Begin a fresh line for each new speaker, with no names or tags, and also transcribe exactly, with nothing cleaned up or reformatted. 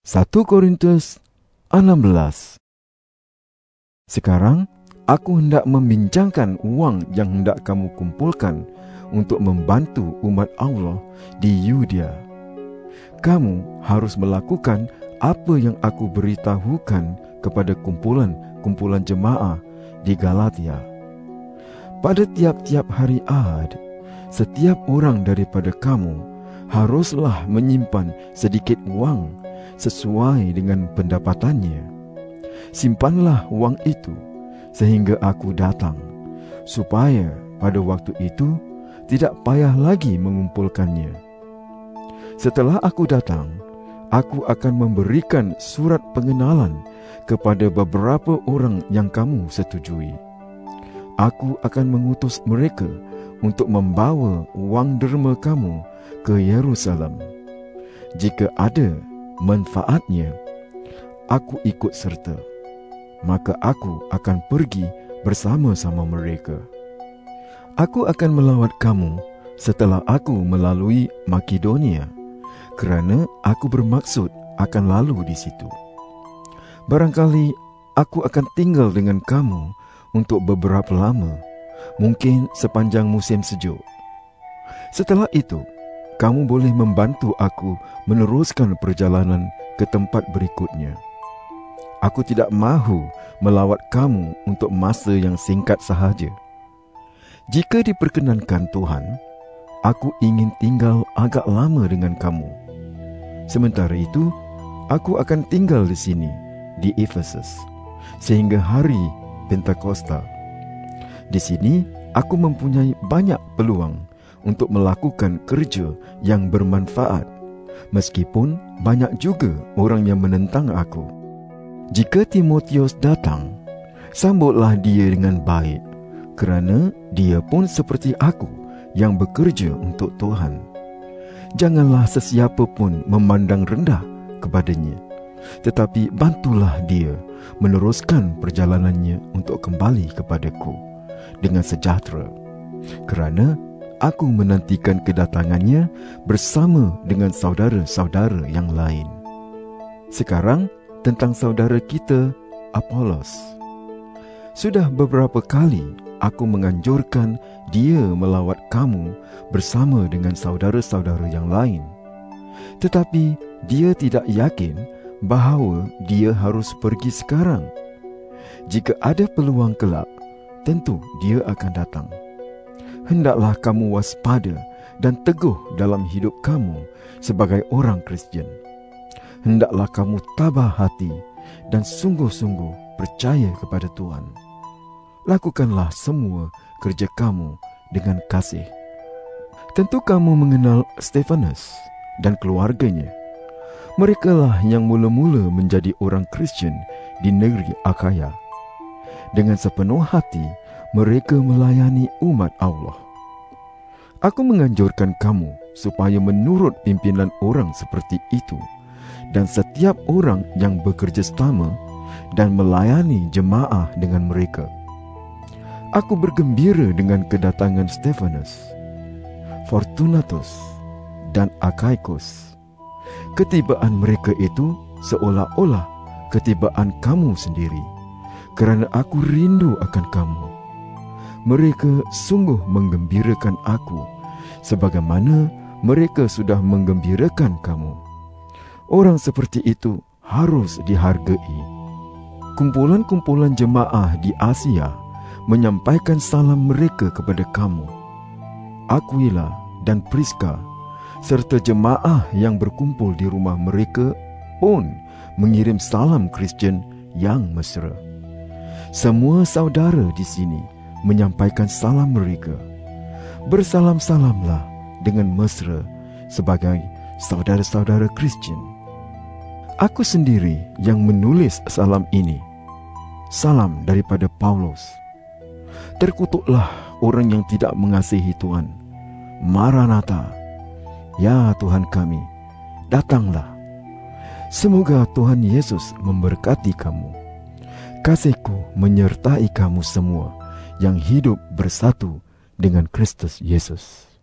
satu Korintus enam belas. Sekarang aku hendak membincangkan uang yang hendak kamu kumpulkan untuk membantu umat Allah di Yudea. Kamu harus melakukan apa yang aku beritahukan kepada kumpulan-kumpulan jemaah di Galatia. Pada tiap-tiap hari Ahad, setiap orang daripada kamu haruslah menyimpan sedikit wang sesuai dengan pendapatannya. Simpanlah wang itu sehingga aku datang, supaya pada waktu itu tidak payah lagi mengumpulkannya. Setelah aku datang, aku akan memberikan surat pengenalan kepada beberapa orang yang kamu setujui. Aku akan mengutus mereka untuk membawa wang derma kamu ke Yerusalem. Jika ada manfaatnya, aku ikut serta, maka aku akan pergi bersama-sama mereka. Aku akan melawat kamu setelah aku melalui Makedonia, kerana aku bermaksud akan lalu di situ. Barangkali aku akan tinggal dengan kamu untuk beberapa lama, mungkin sepanjang musim sejuk. Setelah itu, kamu boleh membantu aku meneruskan perjalanan ke tempat berikutnya. Aku tidak mahu melawat kamu untuk masa yang singkat sahaja. Jika diperkenankan Tuhan, aku ingin tinggal agak lama dengan kamu. Sementara itu, aku akan tinggal di sini, di Efesus, sehingga hari Pentakosta. Di sini, aku mempunyai banyak peluang untuk melakukan kerja yang bermanfaat, meskipun banyak juga orang yang menentang aku. Jika Timotius datang, sambutlah dia dengan baik, kerana dia pun seperti aku yang bekerja untuk Tuhan. Janganlah sesiapa pun memandang rendah kepadanya, tetapi bantulah dia meneruskan perjalanannya untuk kembali kepadaku dengan sejahtera, kerana aku menantikan kedatangannya bersama dengan saudara-saudara yang lain. Sekarang tentang saudara kita Apolos. Sudah beberapa kali aku menganjurkan dia melawat kamu bersama dengan saudara-saudara yang lain. Tetapi dia tidak yakin bahawa dia harus pergi sekarang. Jika ada peluang kelak, tentu dia akan datang. Hendaklah kamu waspada dan teguh dalam hidup kamu sebagai orang Kristian. Hendaklah kamu tabah hati dan sungguh-sungguh percaya kepada Tuhan. Lakukanlah semua kerja kamu dengan kasih. Tentu kamu mengenal Stefanus dan keluarganya. Merekalah yang mula-mula menjadi orang Kristian di negeri Akhaya. Dengan sepenuh hati, mereka melayani umat Allah. Aku menganjurkan kamu supaya menurut pimpinan orang seperti itu, dan setiap orang yang bekerja sama dan melayani jemaah dengan mereka. Aku bergembira dengan kedatangan Stefanus, Fortunatus dan Achaicus. Ketibaan mereka itu seolah-olah ketibaan kamu sendiri, kerana aku rindu akan kamu. Mereka sungguh menggembirakan aku, sebagaimana mereka sudah menggembirakan kamu. Orang seperti itu harus dihargai. Kumpulan-kumpulan jemaah di Asia menyampaikan salam mereka kepada kamu. Aquila dan Priska serta jemaah yang berkumpul di rumah mereka pun mengirim salam Kristian yang mesra. Semua saudara di sini menyampaikan salam mereka. Bersalam-salamlah dengan mesra sebagai saudara-saudara Kristian. Aku sendiri yang menulis salam ini. Salam daripada Paulus. Terkutuklah orang yang tidak mengasihi Tuhan. Maranatha, ya Tuhan kami, datanglah. Semoga Tuhan Yesus memberkati kamu. Kasihku menyertai kamu semua yang hidup bersatu dengan Kristus Yesus.